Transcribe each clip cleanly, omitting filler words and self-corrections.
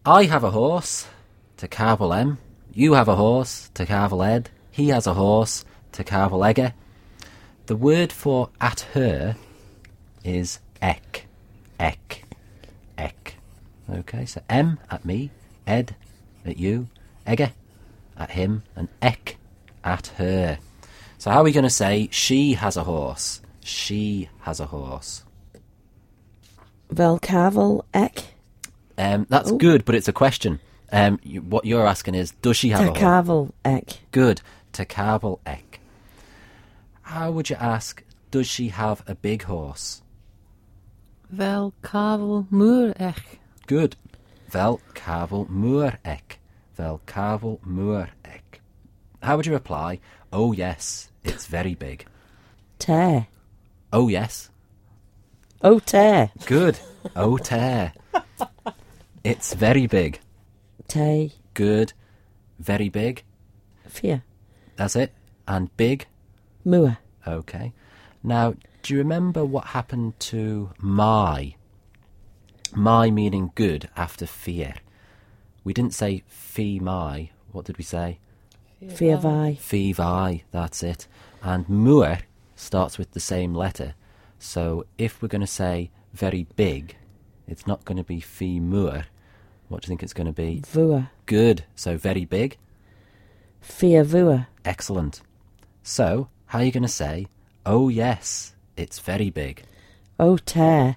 I have a horse, to Carvel M. You have a horse, to Carvel Ed. He has a horse, to Carvel Egger. The word for at her is ek. Ek. Ek. Okay, so M at me, Ed at you, Egger at him, and ek at her. So how are we going to say she has a horse? She has a horse. Vel Carvel ek. That's good, but it's a question. What you're asking is, does she have a horse? Carvel ek. Good. To Carvel ek. How would you ask, does she have a big horse? Vel Carvel Moor ek. Good. Vel Carvel Moor ek. Vel Carvel Moor ek. How would you reply? Oh yes, it's very big. Tear. Oh yes. Oh tear. Good. Oh tear. It's very big. Tay. Good. Very big. Fear. That's it. And big. Moor. Okay. Now, do you remember what happened to my? My meaning good after fear. We didn't say fee my. What did we say? Fear vi. Fee vi. That's it. And moor starts with the same letter. So if we're going to say very big, it's not going to be fee moor. What do you think it's going to be? Vua. Good. So very big. Fear vua. Excellent. So, how are you going to say, oh yes, it's very big? Oh tear.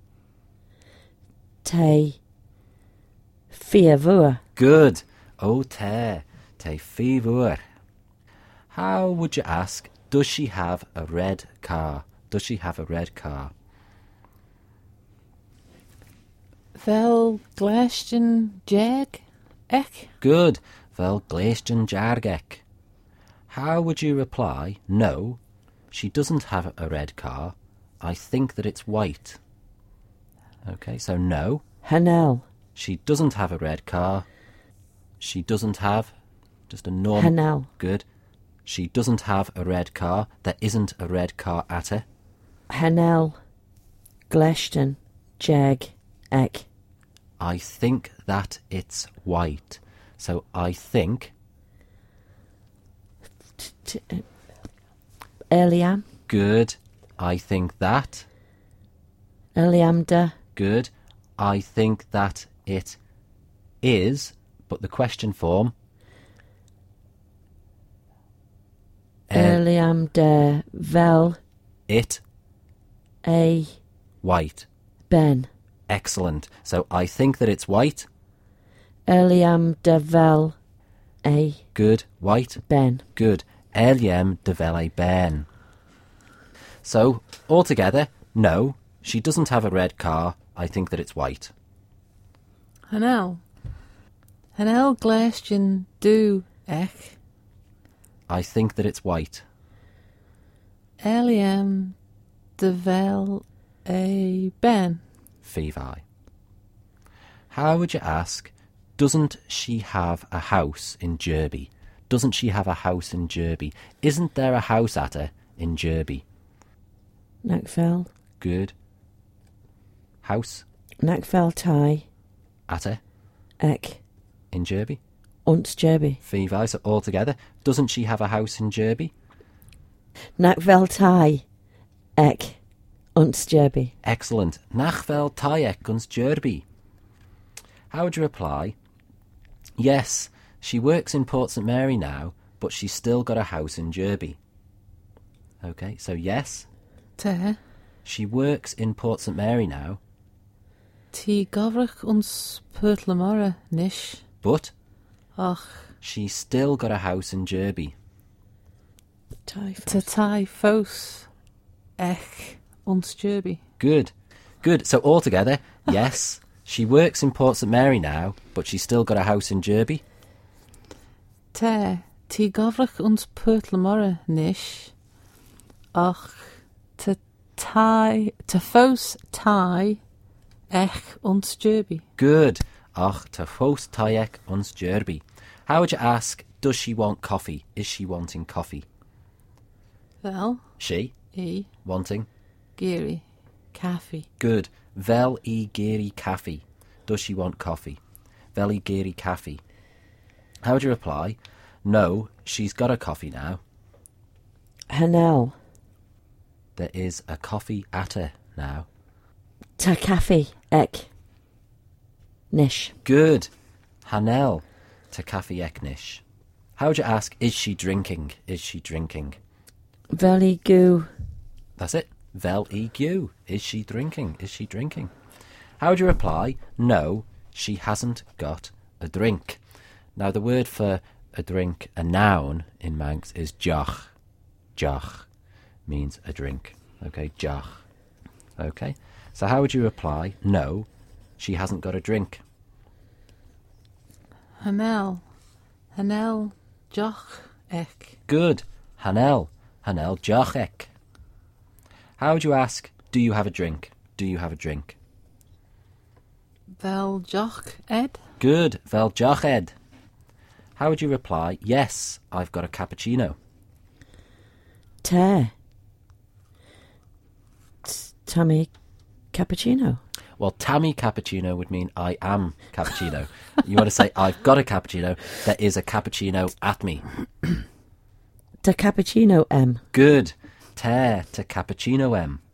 Tay. Fear vua. Good. Oh te. Te fi vur. How would you ask, does she have a red car? Does she have a red car? Vel Glashton Jag ek. Good. Vel gleistion jargek. How would you reply, no, she doesn't have a red car. I think that it's white. Okay, so no. Hanel. She doesn't have a red car. She doesn't have, just a normal. Hanel. Good. She doesn't have a red car. There isn't a red car at her. Hanel. Gleshton. Jag. Ek. I think that it's white. So I think. Eliam. Good. I think that. Eliamda. Good. I think that it is, but the question form. Eliamda. Vel. It. A. White. Ben. Excellent. So I think that it's white. Eliamda. Vel. A. Good. White. Ben. Good. Eliam de vele ben. So, altogether, no, she doesn't have a red car. I think that it's white. Hanel. Hanel Glashton do ek. I think that it's white. Eliam de Vel a Ben. Fevi. How would you ask, doesn't she have a house in Derby? Doesn't she have a house in Derby? Isn't there a house at her in Derby? Nakvel. Good. House Nakvel Tai. at her Ek. in Derby? Unts Jerby. Fevi. So altogether, doesn't she have a house in Derby? Nakvel Tai. Ek. Unts Jerby. Excellent. Nachvel Tayek guns Derby. How would you reply? Yes, she works in Port St Mary now, but she's still got a house in Derby. Okay, so yes, Te. she works in Port St Mary now, Ti Govrich ons Pertlamora nish. but Och. she's still got a house in Derby. Tai. Te tai fos ek ons Derby. Good. Good. So altogether, yes, she works in Port St Mary now, but she's still got a house in Derby. Te. Ti Govrich ons Pertlamora nish. Och. Te tai. Te fos tai ek ons Derby. Good. Ach, te fos Tayek ons Derby. How would you ask, does she want coffee? Is she wanting coffee? Vel. She E. wanting. Geary. Caffee. Good. Vel I geri coffee. Does she want coffee? Veli Giri Caffi. How would you reply? No, she's got a coffee now. Hanel. There is a coffee at her now. Ta caffi. Ek. Nish. Good. Hanel to Caffi Eknish. How would you ask, is she drinking? Is she drinking? Veli gu. That's it. Vel EQ. Is she drinking? Is she drinking? How would you reply? No, she hasn't got a drink. Now, the word for a drink, a noun in Manx, is joch. Joch means a drink. Okay, joch. Okay, so how would you reply? No, she hasn't got a drink. Hanel. Hanel. Joch. Ek. Good. Hanel. Hanel joch ek. How would you ask, do you have a drink? Do you have a drink? Vel joch ed. Good. Vel joch ed. How would you reply? Yes, I've got a cappuccino. Te. Tammy cappuccino. Well, Tammy cappuccino would mean I am cappuccino. You want to say, I've got a cappuccino. There is a cappuccino at me. Ta cappuccino M. Good. Te to cappuccino em.